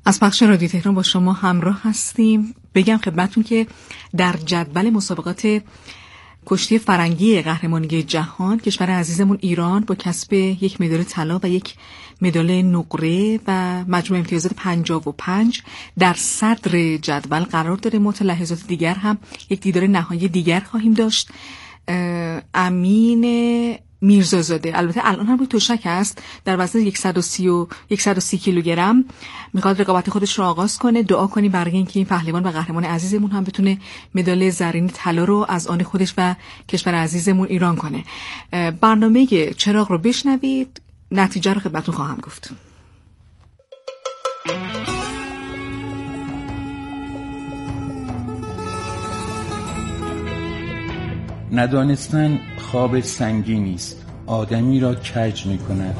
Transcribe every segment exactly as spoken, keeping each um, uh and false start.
از پخش رادیو تهران با شما همراه هستیم. بگم خدمتتون که در جدول مسابقات کشتی فرنگی قهرمانی جهان کشور عزیزمون ایران با کسب یک مدال طلا و یک مدال نقره و مجموع امتیازات پنجاه و پنج در صدر جدول قرار داره. ما تا لحظات دیگر هم یک دیدار نهایی دیگر خواهیم داشت. امین میرزازاده البته الان هم روی تشک است، در وزن صد و سی کیلوگرم میخواد رقابت خودش رو آغاز کنه. دعا کنی برای اینکه این پهلوان و قهرمان عزیزمون هم بتونه مدال زرین طلا رو از آن خودش و کشور عزیزمون ایران کنه. برنامه چراغ رو بشنوید، نتیجه رو خدمتتون خواهم گفت. ندانستن خواب سنگینی است، آدمی را کج می‌کند.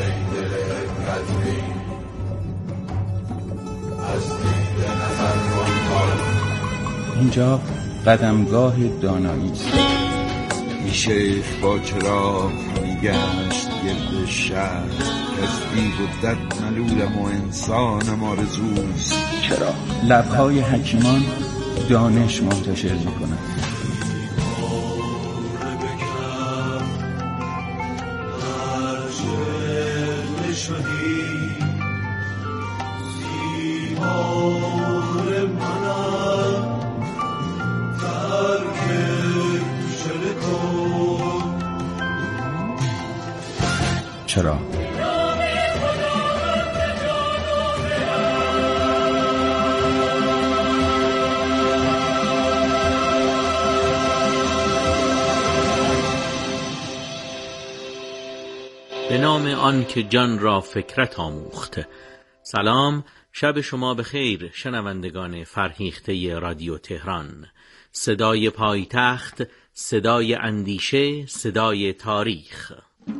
اینجا قدمگاه دانایی است. میشه با چراغ میگشت گرد شهر، کسبی بدت ملولم و انسانم آرزوست. چرا لبهای حکیمان دانش منتشر می‌کند. چرا به نام آن که جان را فکرت آموخت. سلام، شب شما بخیر شنوندگان فرهیخته رادیو تهران. صدای پایتخت، صدای اندیشه، صدای تاریخ.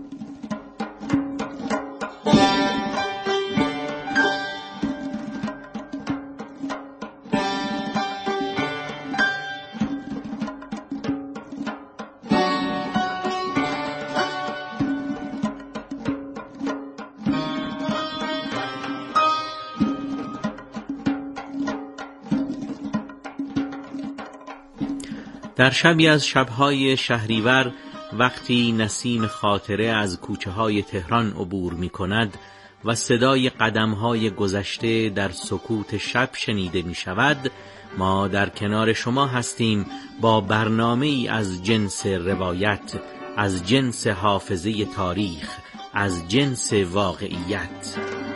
در شبی از شبهای شهریور، وقتی نسیم خاطره از کوچه های تهران عبور می کند و صدای قدمهای گذشته در سکوت شب شنیده می شود، ما در کنار شما هستیم با برنامه ای از جنس روایت، از جنس حافظه تاریخ، از جنس واقعیت.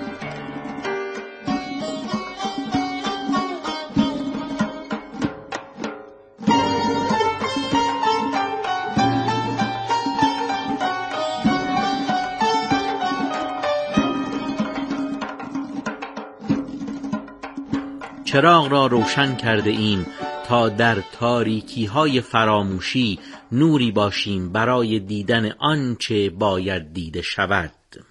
چراغ را روشن کرده ایم تا در تاریکی های فراموشی نوری باشیم برای دیدن آنچه باید دیده شود.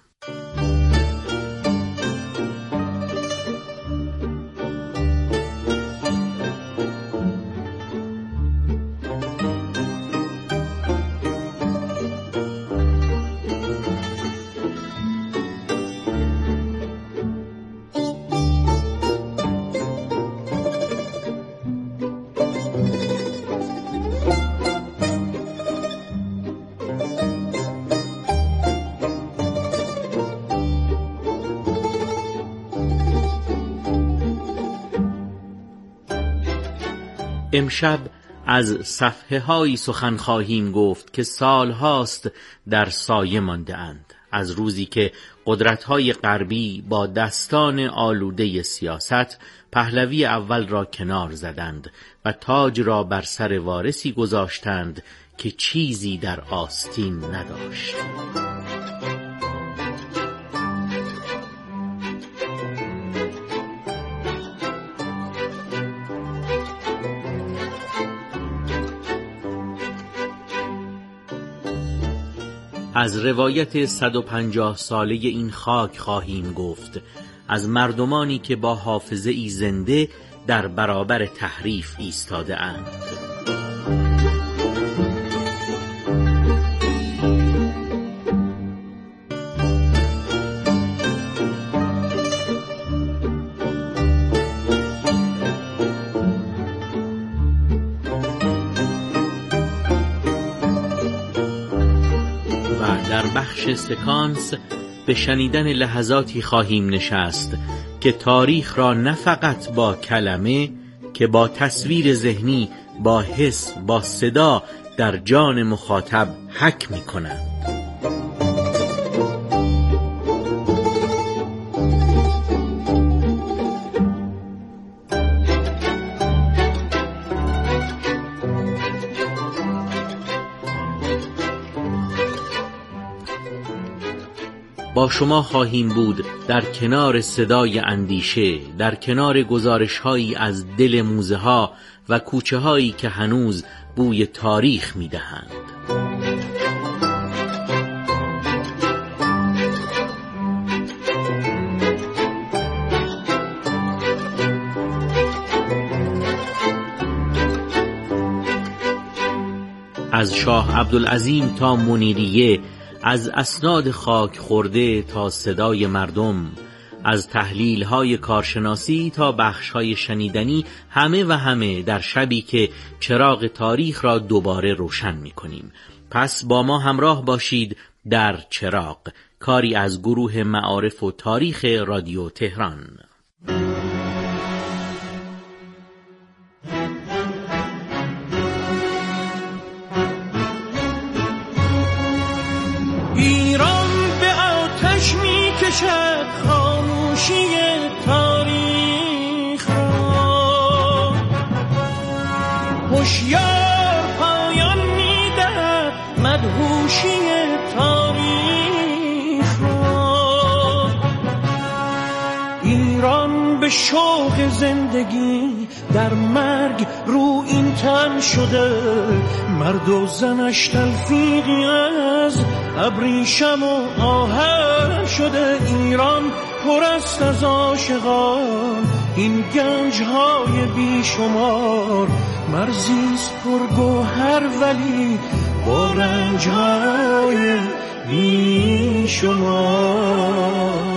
امشب از صفحه هایی سخن خواهیم گفت که سال هاست در سایه مانده اند، از روزی که قدرت های غربی با دستان آلوده سیاست پهلوی اول را کنار زدند و تاج را بر سر وارثی گذاشتند که چیزی در آستین نداشت. از روایت صد و پنجاه ساله این خاک خواهیم گفت، از مردمانی که با حافظه ای زنده در برابر تحریف ایستاده اند. بخش سکانس به شنیدن لحظاتی خواهیم نشست که تاریخ را نه فقط با کلمه که با تصویر ذهنی، با حس، با صدا در جان مخاطب حک می کنند. با شما خواهیم بود در کنار صدای اندیشه، در کنار گزارش‌هایی از دل موزه‌ها و کوچه‌هایی که هنوز بوی تاریخ می‌دهند. از شاه عبدالعظیم تا منیریه، از اسناد خاک خورده تا صدای مردم، از تحلیل‌های کارشناسی تا بخش‌های شنیدنی، همه و همه در شبی که چراغ تاریخ را دوباره روشن می‌کنیم. پس با ما همراه باشید در چراغ، کاری از گروه معارف و تاریخ رادیو تهران. خاموشی تاریخ را هوشیار پایان می‌دهد، مدهوشی تاریخ را. ایران به شوق زندگی در مرگ رو این تن شده، مرد و زنش تلفیقی از ابریشم و آهن شده. ایران پر است از عاشقان، این گنج‌های بیشمار، مرزیست پر گوهر ولی با رنج‌های بیشمار.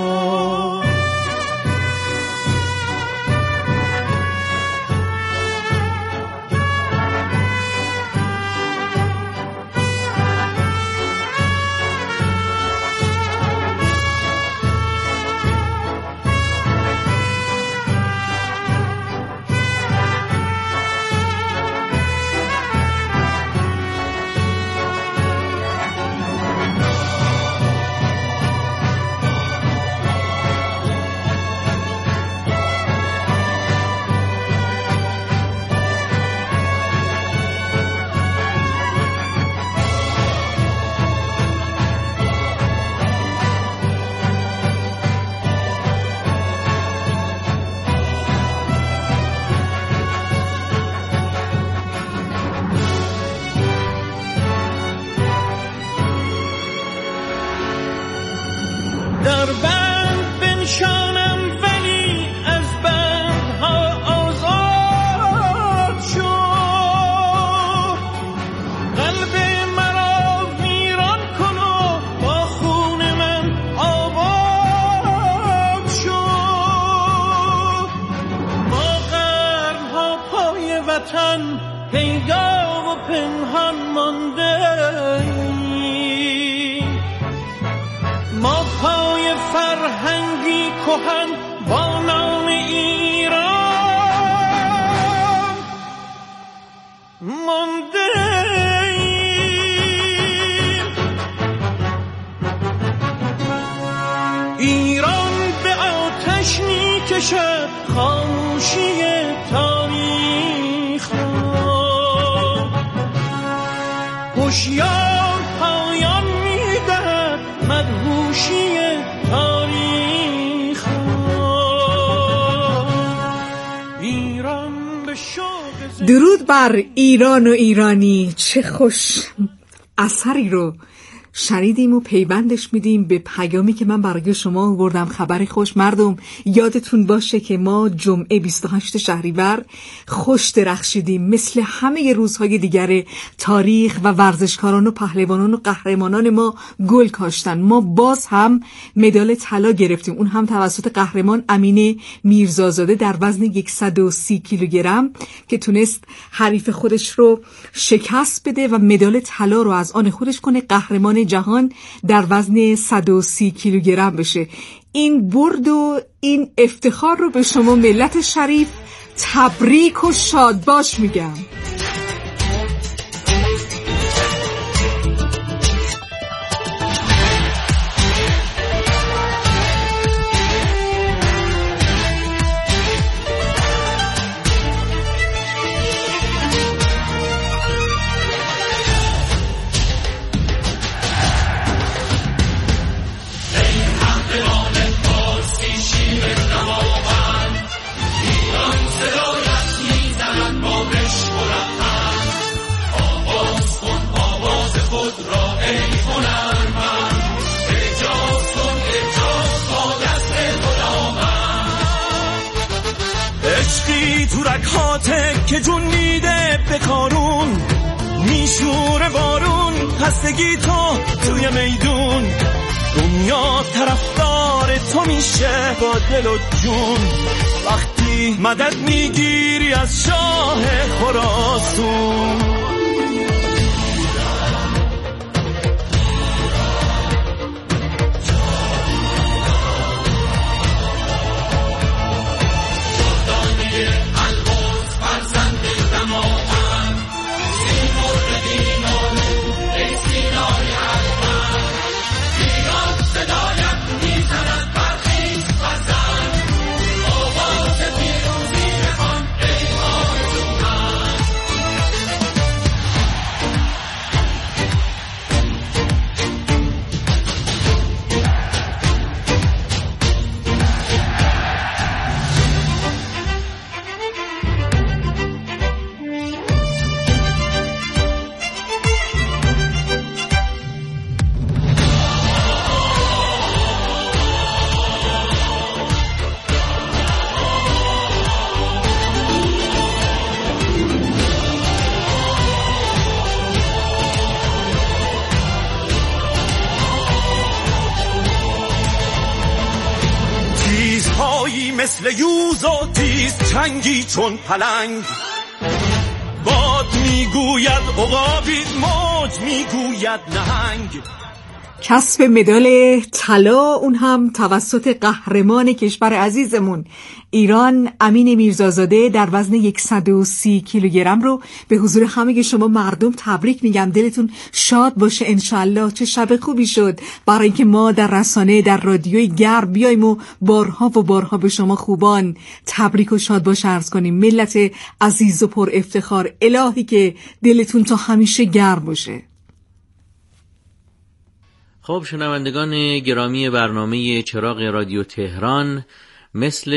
در بند بنشانم ولی از بندها آزاد شد، قلب مرا ویران کن و با خون من آباد شد. ما قرنها پای وطن پیدا و پنهان مانده، ما پای فرهنگی کهن با نام ایران مانده ایم. ایران به آتش می کشد خاموشی تاریخ را، هوشیار پایان می دهد مدهوشی تاریخ را. ایران به شوق درود بر ایران و ایرانی. چه خوش اثری رو شنیدیم و پیوندش میدیم به پیامی که من برای شما آوردم. خبر خوش مردم، یادتون باشه که ما جمعه بیست و هشتم شهریور خوش درخشیدیم، مثل همه روزهای دیگر تاریخ و ورزشکاران و پهلوانان و قهرمانان ما گل کاشتن. ما باز هم مدال طلا گرفتیم، اون هم توسط قهرمان امین میرزازاده در وزن صد و سی کیلوگرم که تونست حریف خودش رو شکست بده و مدال طلا رو از آن خودش کنه. قهرمان جهان در وزن صد و سی کیلوگرم بشه. این برد و این افتخار رو به شما ملت شریف تبریک و شادباش میگم. که جون میده به کارون، میشوره بارون، خستگی تو توی میدون، دنیا طرفدار تو میشه با دل و جون، وقتی مدد میگیری از شاه خراسون. مثل یوز و تیز چنگی چون پلنگ، باد میگوید عقابی، موج میگوید نهنگ. کسب مدال طلا، اون هم توسط قهرمان کشور عزیزمون ایران امین میرزازاده در وزن صد و سی کیلوگرم رو به حضور همه شما مردم تبریک میگم. دلتون شاد باشه انشالله. چه شب خوبی شد برای اینکه ما در رسانه، در رادیوی گرم بیایم و بارها و بارها به شما خوبان تبریک و شاد باش عرض کنیم. ملت عزیز و پر افتخار، الهی که دلتون تا همیشه گرم باشه. خب شنوندگان گرامی برنامه چراغ رادیو تهران، مثل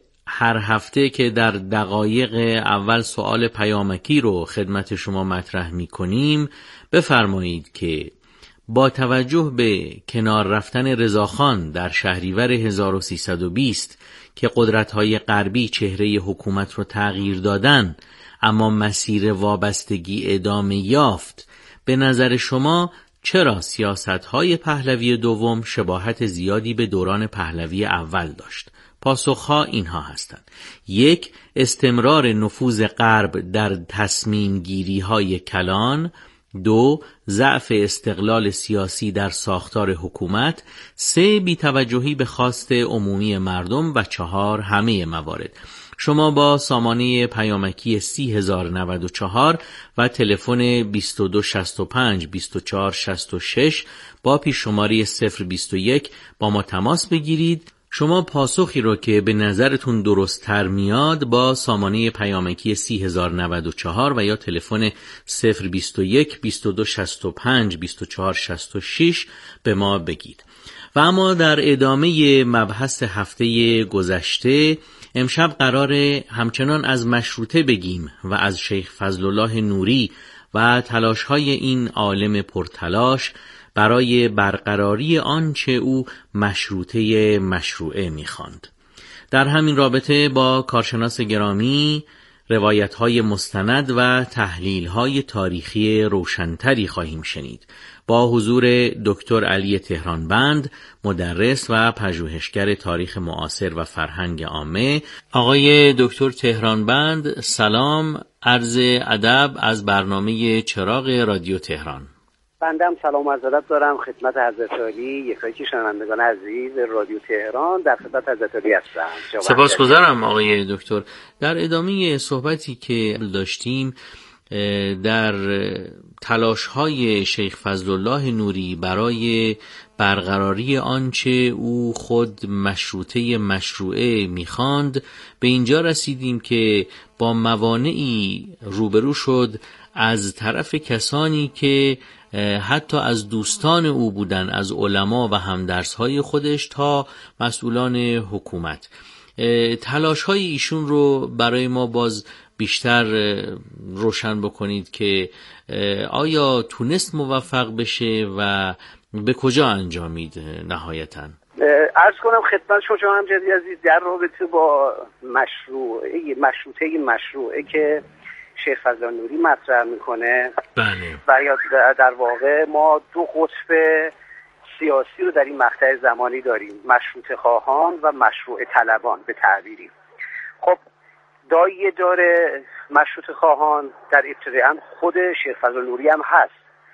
هر هفته که در دقایق اول سوال پیامکی رو خدمت شما مطرح می کنیم، بفرمایید که با توجه به کنار رفتن رضاخان در شهریور هزار و سیصد و بیست که قدرت‌های غربی چهره حکومت رو تغییر دادن اما مسیر وابستگی ادامه یافت، به نظر شما چرا سیاست‌های پهلوی دوم شباهت زیادی به دوران پهلوی اول داشت؟ پاسخها اینها هستند: یک، استمرار نفوذ غرب در تصمیم گیری های کلان. دو، ضعف استقلال سیاسی در ساختار حکومت. سه، بی‌توجهی به خواست عمومی مردم. و چهار، همه موارد. شما با سامانه پیامکی سی هزار و نود و چهار و تلفن بیست و دو شصت و پنج بیست و چهار شصت و شش با پیش شماره صفر بیست و یک با ما تماس بگیرید. شما پاسخی رو که به نظرتون درست تر میاد با سامانه پیامکی سی هزار و نود و چهار و یا تلفن صفر بیست و یک بیست و دو شصت و پنج بیست و چهار شصت و شش به ما بگید. و اما در ادامه مبحث هفته گذشته، امشب قراره همچنان از مشروطه بگیم و از شیخ فضلالله نوری و تلاش‌های این عالم پرتلاش برای برقراری آنچه او مشروطه مشروعه می‌خواند. در همین رابطه با کارشناس گرامی روایت‌های مستند و تحلیل‌های تاریخی روشن‌تری خواهیم شنید. با حضور دکتر علی تهرانبند، مدرس و پژوهشگر تاریخ معاصر و فرهنگ عامه. آقای دکتر تهرانبند سلام، عرض ادب از برنامه چراغ رادیو تهران. بنده هم سلام و عرض دارم خدمت حضرت عالی، یکایک شنوندگان عزیز رادیو تهران، در خدمت حضرت عالی هستم. سپاسگزارم آقای دکتر. در ادامه صحبتی که داشتیم در تلاش‌های شیخ فضلالله نوری برای برقراری آنچه او خود مشروطه مشروعه می‌خواند، به اینجا رسیدیم که با موانعی روبرو شد از طرف کسانی که حتی از دوستان او بودن، از علما و همدرس‌های خودش تا مسئولان حکومت. تلاش‌های ایشون رو برای ما باز بیشتر روشن بکنید که آیا تونست موفق بشه و به کجا انجامید نهایتاً؟ عرض کنم خدمت شما هم جدی عزیز در رابطه با مشروعه مشروطه مشروعه که شیخ فضلالله نوری مطرح میکنه. بله. و یا در واقع ما دو قطب سیاسی رو در این مقطع زمانی داریم، مشروطه خواهان و مشروع طلبان به تعبیری. خب دایه داره مشروطه خواهان در ابتداء خود شیخ فضلالله نوری هم هست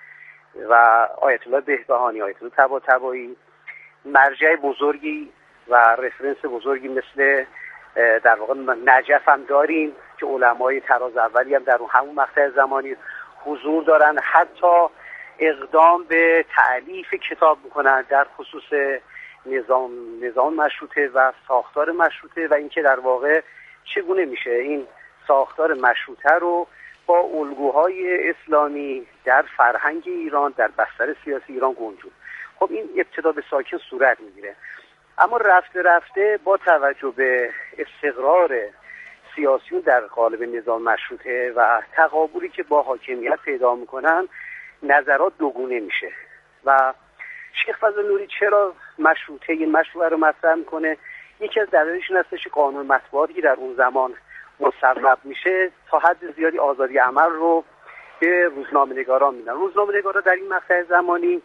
و آیت الله بهبهانی، آیت الله طباطبایی، مرجع بزرگی و رفرنس بزرگی مثل در واقع نجف هم داریم که علمای طراز اولی هم در اون همون مقطع زمانی حضور دارن، حتی اقدام به تألیف کتاب میکنن در خصوص نظام نظام مشروطه و ساختار مشروطه و اینکه در واقع چگونه میشه این ساختار مشروطه رو با الگوهای اسلامی در فرهنگ ایران، در بستر سیاسی ایران گنجون. خب این ابتدا به ساکن صورت میگیره، اما رفته رفته با توجه به استقرار سیاسیون در قالب نظام مشروطه و تقابلی که با حاکمیت پیدا میکنن نظرات دوگونه میشه و شیخ فضلالله نوری چرا مشروطه این مشروعه رو مطرح میکنه؟ یکی از دلایلش این هستش که قانون مطبوعاتی که در اون زمان مصوب میشه تا حد زیادی آزادی عمل رو به روزنامه‌نگاران میدن. روزنامه‌نگاران در این مقطع زمانی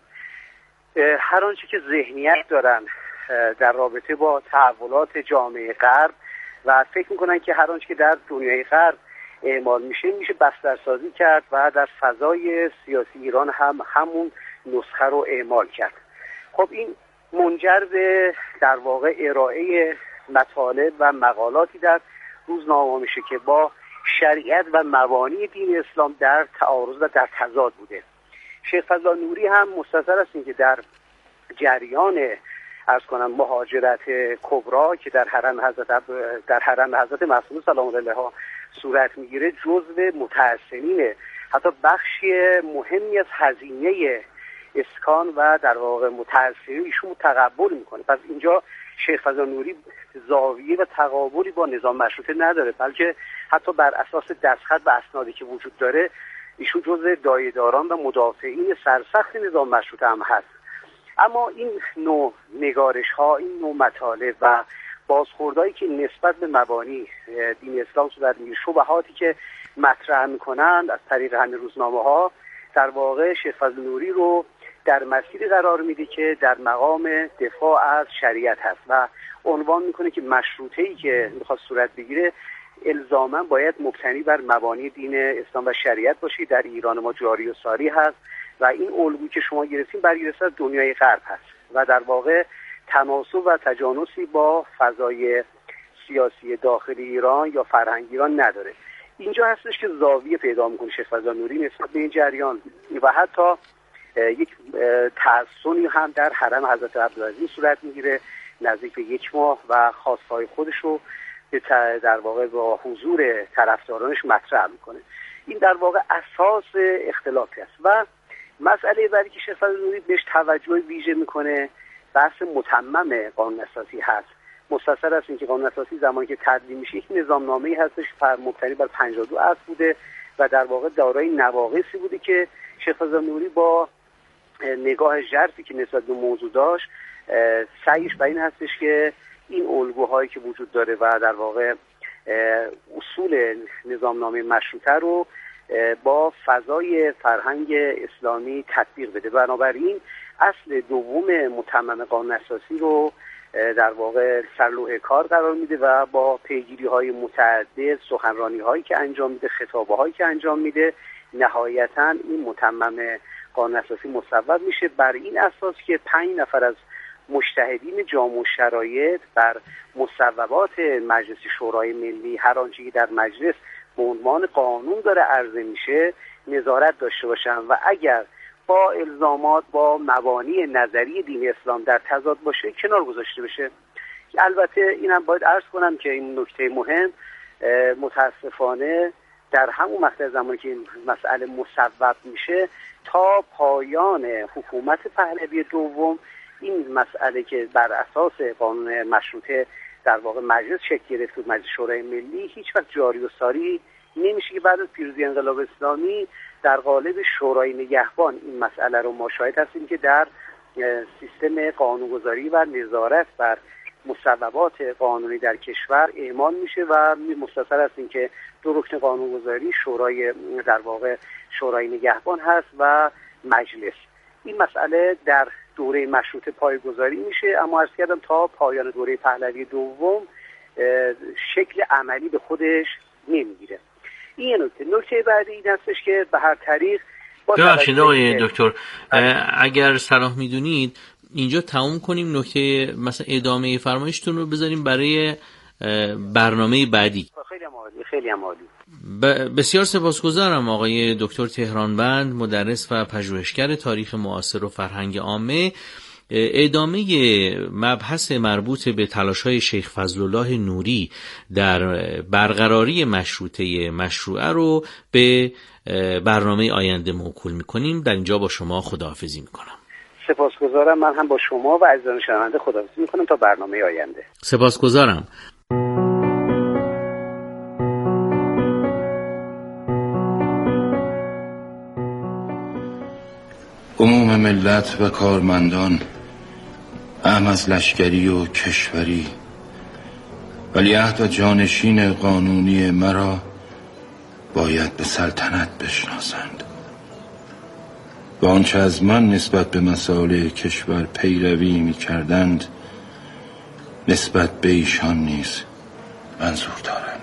هر آنچه که ذهنیت دارن در رابطه با تحولات جامعه غرب و فکر میکنن که هر آنچه که در دنیای غرب اعمال میشه میشه بسترسازی کرد و در فضای سیاسی ایران هم همون نسخه رو اعمال کرد. خب این منجر به در واقع ارائه مطالب و مقالاتی در روزنامه میشه که با شریعت و مبانی دین اسلام در تعارض و در تضاد بوده. شیخ فضلالله نوری هم مستظر است که در جریان عرض کنم مهاجرت کبرا که در حرم حضرت در حرم حضرت معصوم سلام الله علیه صورت میگیره جزو متحسنین، حتی بخشی مهمی از هزینه اسکان و در واقع متحسنین ایشون تقبل میکنه. پس اینجا شیخ فضلالله نوری زاویه و تقابلی با نظام مشروطه نداره، بلکه حتی بر اساس دستخط و اسنادی که وجود داره ایشون جزء دایه‌داران و مدافعین سرسخت نظام مشروطه هم هست. اما این نوع نگارش ها، این نوع مطالب و بازخوردهایی که نسبت به مبانی دین اسلام صورت میگیره، شبهاتی که مطرح میکنند از طریق همین روزنامه ها، در واقع شیخ فضلالله نوری رو در مسیری قرار میده که در مقام دفاع از شریعت هست و عنوان میکنه که مشروطه‌ای که میخواد صورت بگیره الزاماً باید مبتنی بر مبانی دین اسلام و شریعت باشه، در ایران ما جاری و ساری هست و این الگویی که شما گرفتین برگرفته از دنیای غرب هست و در واقع تناسب و تجانسی با فضای سیاسی داخل ایران یا فرهنگ ایران نداره. اینجا هستش که زاویه پیدا میکنه شیخ فضلالله نوری نسبت به این جریان و حتی یک تحسنی هم در حرم حضرت عبدالعزیز صورت میگیره نزدیک به یک ماه و خواستهای خودش رو در واقع با حضور طرفدارانش مطرح میکنه. این در واقع اساس اختلافی است و مسئله بعدی که شیخ فضلالله نوری بهش توجه ویژه میکنه بحث متمم قانون اساسی هست. مستثر است اینکه قانون اساسی زمانی که تدوین میشه یک نظامنامه‌ای هستش مبتنی بر پنجاه و دو اصل بوده و در واقع دارای نواقصی بوده که شیخ فضلالله نوری با نگاه ژرفی که نسبت به موضوع داشت سعیش بر این هستش که این الگوهایی که وجود داره و در واقع اصول نظامنامه مشروطه رو با فضای فرهنگ اسلامی تطبیق بده. بنابراین اصل دوم متمم قانون اساسی رو در واقع سرلوح کار قرار میده و با پیگیری های متعدد، سخنرانی هایی که انجام میده، خطابه هایی که انجام میده، نهایتا این متمم قانون اساسی مصوب میشه بر این اساس که پنج نفر از مجتهدین جامع الشرایط بر مصوبات مجلس شورای ملی هر آنچه که در مجلس به عنوان قانون داره عرضه میشه نظارت داشته باشن و اگر با الزامات با مبانی نظری دین اسلام در تضاد باشه کنار گذاشته بشه. البته اینم باید عرض کنم که این نکته مهم متاسفانه در همون مقطع زمانی که این مسئله مصوب میشه تا پایان حکومت پهلوی دوم این مسئله که بر اساس قانون مشروطه در واقع مجلس شکل گرفت بود، مجلس شورای ملی، هیچ وقت جاری و ساری نمیشه که بعد از پیروزی انقلاب اسلامی در قالب شورای نگهبان این مسئله رو ما شاهد هستیم که در سیستم قانونگذاری و نظارت بر مصوبات قانونی در کشور اعمال میشه و مستثر است این که دو رکن قانونگذاری شورای در واقع شورای نگهبان هست و مجلس. این مسئله در دوره مشروطه پایه‌گذاری میشه، اما عرض کردم تا پایان دوره پهلوی دوم شکل عملی به خودش نمیگیره. این نکته. نکته بعدی این هستش که به هر طریق ببخشید آقای دکتر اگر صلاح میدونید اینجا تموم کنیم، نکته مثلا ادامه فرمایشتون رو بذاریم برای برنامه بعدی. خیلی عالی، خیلی عالی. بسیار سپاسگزارم آقای دکتر تهرانوند، مدرس و پژوهشگر تاریخ معاصر و فرهنگ عامه. ادامه مبحث مربوط به تلاش‌های شیخ فضلالله نوری در برقراری مشروطه مشروعه رو به برنامه آینده موکول می‌کنیم. در اینجا با شما خداحافظی می‌کنم. سپاسگزارم. من هم با شما و عزیزان شنونده خداحافظی می‌کنم تا برنامه آینده. سپاسگزارم. عموم ملت و کارمندان، اهم از لشکری و کشوری، ولیعهد و جانشین قانونی مرا باید به سلطنت بشناسند و آنچه از من نسبت به مسائل کشور پیروی می کردند نسبت به ایشان نیز منظور دارند.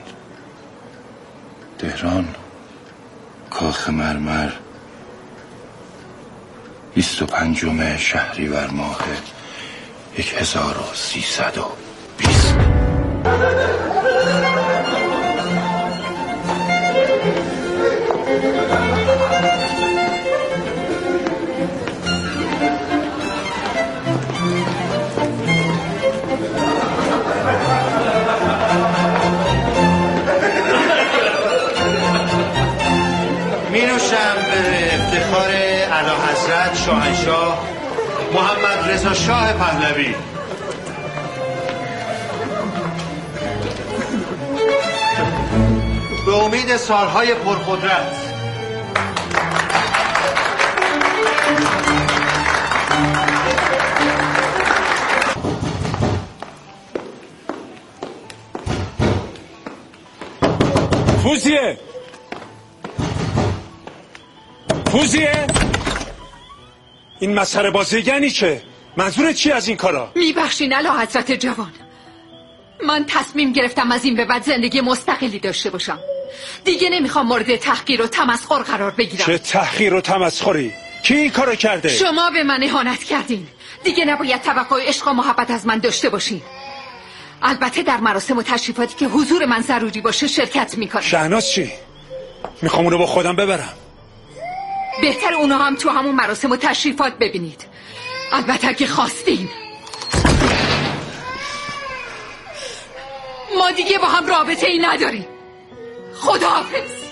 تهران، کاخ مرمر، بیست و پنجم شهریور ماه یک هزار و سیصد و بیست. می نوشم به افتخار اعلیحضرت شاهنشاه محمد رضا شاه پهلوی. به امید سالهای پرقدرت. فوزیه فوزیه این مسخره بازی یعنی چه؟ منظورت چی از این کارا؟ میبخشین اعلیحضرت جوان، من تصمیم گرفتم از این به بعد زندگی مستقلی داشته باشم. دیگه نمیخوام مورد تحقیر و تمسخر قرار بگیرم. چه تحقیر و تمسخری؟ کی این کارو کرده؟ شما به من اهانت کردین. دیگه نباید توقع عشق و محبت از من داشته باشین. البته در مراسم و تشریفاتی که حضور من ضروری باشه شرکت میکنم. شهناز چی؟ میخوام اونو با خودم ببرم. بهتر اونو هم تو همون مراسم و تشریفات ببینید، البته اگه خواستین. ما دیگه با هم رابطه ای نداریم. خداحافظ.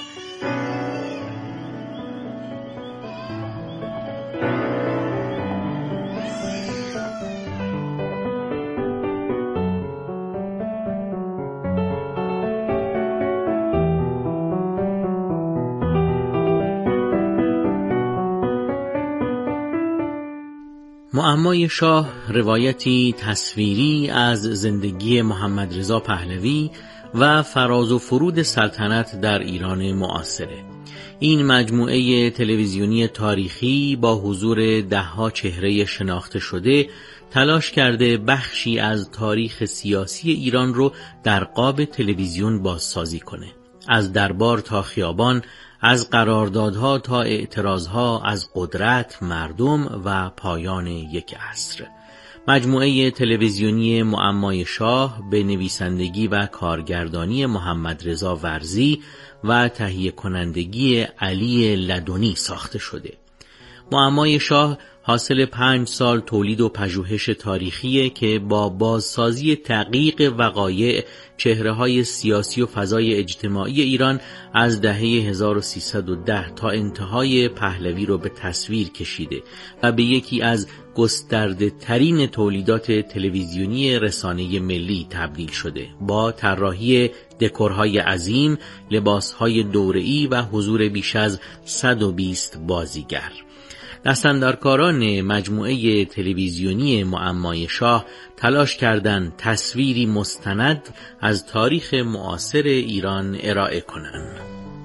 معمای شاه روایتی تصویری از زندگی محمد رضا پهلوی و فراز و فرود سلطنت در ایران معاصره. این مجموعه تلویزیونی تاریخی با حضور دهها چهره شناخته شده تلاش کرده بخشی از تاریخ سیاسی ایران رو در قاب تلویزیون بازسازی کنه. از دربار تا خیابان، از قراردادها تا اعتراضها، از قدرت، مردم و پایان یک عصر. مجموعه تلویزیونی معمای شاه به نویسندگی و کارگردانی محمد رضا ورزی و تهیه کنندگی علی لدنی ساخته شده. معمای شاه حاصل پنج سال تولید و پژوهش تاریخیه که با بازسازی دقیق وقایع، چهره‌های سیاسی و فضای اجتماعی ایران از دهه هزار و سیصد و ده تا انتهای پهلوی رو به تصویر کشیده و به یکی از گسترده ترین تولیدات تلویزیونی رسانه ملی تبدیل شده، با طراحی دکورهای عظیم، لباسهای دوره‌ای و حضور بیش از صد و بیست بازیگر. دستاندرکاران مجموعه تلویزیونی معمای شاه تلاش کردند تصویری مستند از تاریخ معاصر ایران ارائه کنند.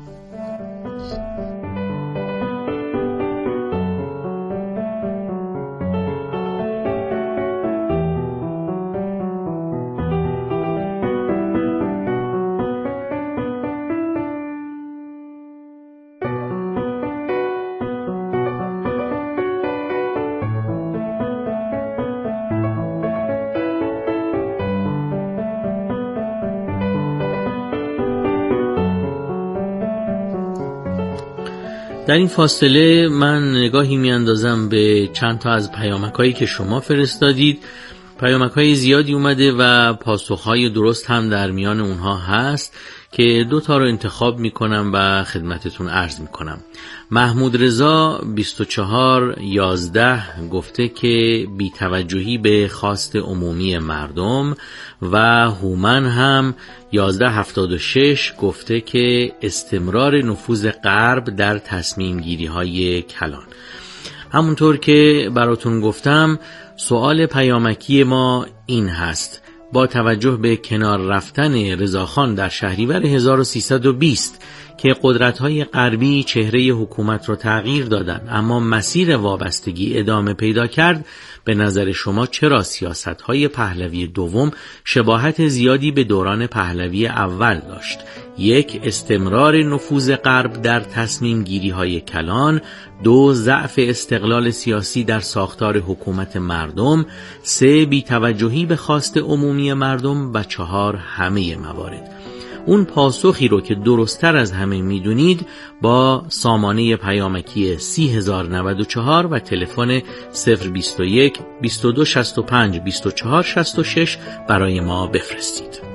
در این فاصله من نگاهی میاندازم به چند تا از پیامک‌هایی که شما فرستادید. پیامک‌های زیادی اومده و پاسخ‌های درست هم در میان اونها هست که دو تا رو انتخاب میکنم و خدمتتون عرض میکنم. محمود رضا بیست و چهار یازده گفته که بی‌توجهی به خواست عمومی مردم و هومن هم یازده هفتاد و شش گفته که استمرار نفوذ غرب در تصمیم گیری های کلان. همونطور که براتون گفتم، سوال پیامکی ما این هست: با توجه به کنار رفتن رضاخان در شهریور هزار و سیصد و بیست که قدرت‌های غربی چهره حکومت را تغییر دادند اما مسیر وابستگی ادامه پیدا کرد، به نظر شما چرا سیاست‌های پهلوی دوم شباهت زیادی به دوران پهلوی اول داشت؟ یک، استمرار نفوذ غرب در تصمیم گیری های کلان. دو، ضعف استقلال سیاسی در ساختار حکومت مردم. سه، بی‌توجهی به خواست عمومی مردم. و چهار، همه موارد. اون پاسخی رو که درست‌تر از همه میدونید با سامانه پیامکی سی هزار و نود و چهار و تلفن صفر بیست و یک بیست و دو شصت و پنج بیست و چهار شصت و شش برای ما بفرستید.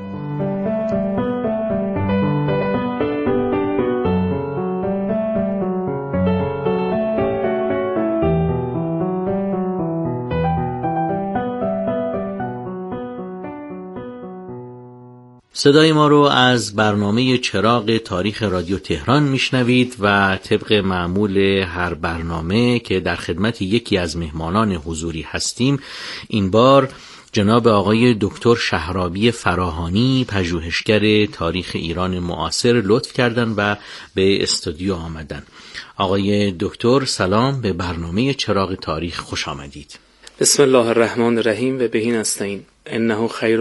صدای ما رو از برنامه چراغ تاریخ رادیو تهران میشنوید و طبق معمول هر برنامه که در خدمت یکی از مهمانان حضوری هستیم، این بار جناب آقای دکتر شهرابی فراهانی، پژوهشگر تاریخ ایران معاصر، لطف کردن و به استودیو آمدن. آقای دکتر سلام، به برنامه چراغ تاریخ خوش آمدید. بسم الله الرحمن الرحیم و بهی نستعین. انه خیر